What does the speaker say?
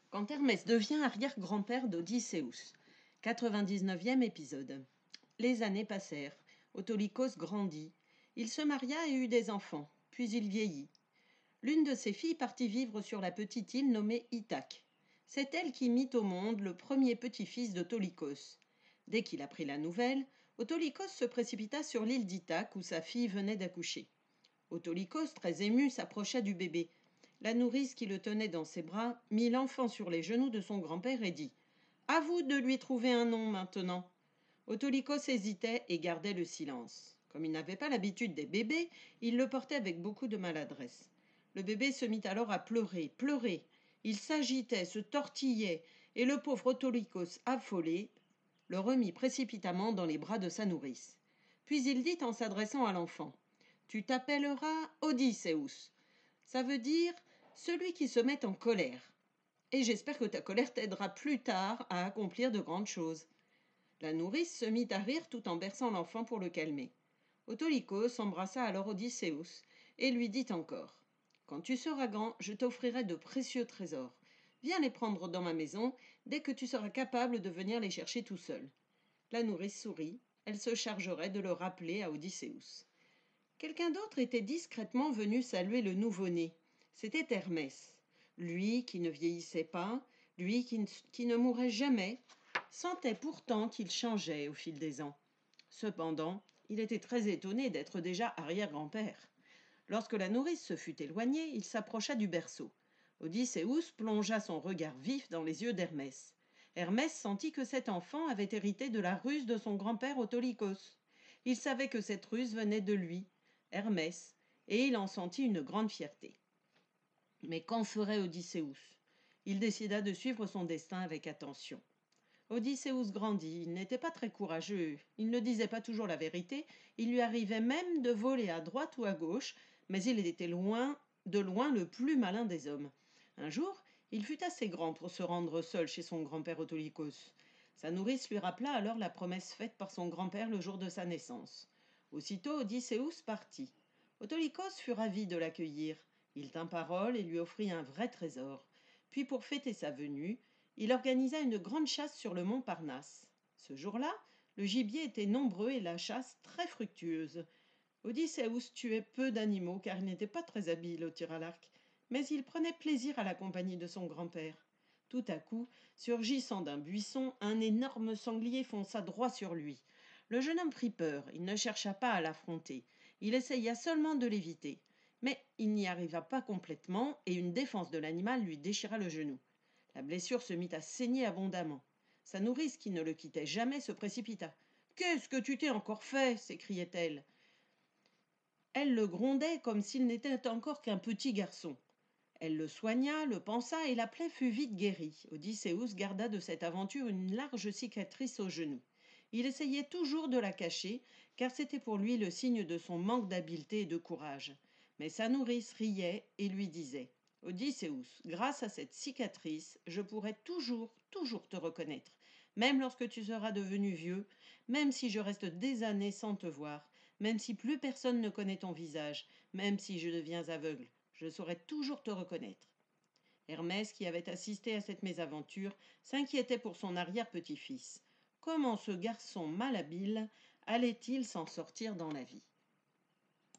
Quand Hermès devient arrière-grand-père d'Odysseus. 99e épisode. Les années passèrent. Autolycos grandit. Il se maria et eut des enfants. Puis il vieillit. L'une de ses filles partit vivre sur la petite île nommée Ithaque. C'est elle qui mit au monde le premier petit-fils d'Autolycos. Dès qu'il apprit la nouvelle, Autolycos se précipita sur l'île d'Ithaque où sa fille venait d'accoucher. Autolycos, très ému, s'approcha du bébé. La nourrice qui le tenait dans ses bras mit l'enfant sur les genoux de son grand-père et dit « À vous de lui trouver un nom maintenant !» Autolycos hésitait et gardait le silence. Comme il n'avait pas l'habitude des bébés, il le portait avec beaucoup de maladresse. Le bébé se mit alors à pleurer, pleurer. Il s'agitait, se tortillait, et le pauvre Autolycos, affolé, le remit précipitamment dans les bras de sa nourrice. Puis il dit en s'adressant à l'enfant « Tu t'appelleras Odysseus. Ça veut dire celui qui se met en colère. Et j'espère que ta colère t'aidera plus tard à accomplir de grandes choses. » La nourrice se mit à rire tout en berçant l'enfant pour le calmer. Autolycos embrassa alors Odysseus et lui dit encore « Quand tu seras grand, je t'offrirai de précieux trésors. Viens les prendre dans ma maison dès que tu seras capable de venir les chercher tout seul. » La nourrice sourit. Elle se chargerait de le rappeler à Odysseus. Quelqu'un d'autre était discrètement venu saluer le nouveau-né. C'était Hermès. Lui qui ne vieillissait pas, lui qui ne mourait jamais, sentait pourtant qu'il changeait au fil des ans. Cependant, il était très étonné d'être déjà arrière-grand-père. Lorsque la nourrice se fut éloignée, il s'approcha du berceau. Odysseus plongea son regard vif dans les yeux d'Hermès. Hermès sentit que cet enfant avait hérité de la ruse de son grand-père Autolycos. Il savait que cette ruse venait de lui, Hermès, et il en sentit une grande fierté. Mais qu'en ferait Odysseus ? Il décida de suivre son destin avec attention. Odysseus grandit, il n'était pas très courageux, il ne disait pas toujours la vérité, il lui arrivait même de voler à droite ou à gauche, mais il était de loin le plus malin des hommes. Un jour, il fut assez grand pour se rendre seul chez son grand-père Autolycos. Sa nourrice lui rappela alors la promesse faite par son grand-père le jour de sa naissance. Aussitôt Odysseus partit. Autolycos fut ravi de l'accueillir. Il tint parole et lui offrit un vrai trésor. Puis pour fêter sa venue, il organisa une grande chasse sur le mont Parnasse. Ce jour-là, le gibier était nombreux et la chasse très fructueuse. Odysseus tuait peu d'animaux car il n'était pas très habile au tir à l'arc, mais il prenait plaisir à la compagnie de son grand-père. Tout à coup, surgissant d'un buisson, un énorme sanglier fonça droit sur lui. Le jeune homme prit peur, il ne chercha pas à l'affronter, il essaya seulement de l'éviter. Mais il n'y arriva pas complètement et une défense de l'animal lui déchira le genou. La blessure se mit à saigner abondamment. Sa nourrice, qui ne le quittait jamais, se précipita. « Qu'est-ce que tu t'es encore fait » s'écriait-elle. Elle le grondait comme s'il n'était encore qu'un petit garçon. Elle le soigna, le pansa et la plaie fut vite guérie. Odysseus garda de cette aventure une large cicatrice au genou. Il essayait toujours de la cacher, car c'était pour lui le signe de son manque d'habileté et de courage. Mais sa nourrice riait et lui disait « Odysseus, grâce à cette cicatrice, je pourrai toujours te reconnaître, même lorsque tu seras devenu vieux, même si je reste des années sans te voir, même si plus personne ne connaît ton visage, même si je deviens aveugle. Je saurai toujours te reconnaître. » Hermès, qui avait assisté à cette mésaventure, s'inquiétait pour son arrière-petit-fils. Comment ce garçon malhabile allait-il s'en sortir dans la vie ?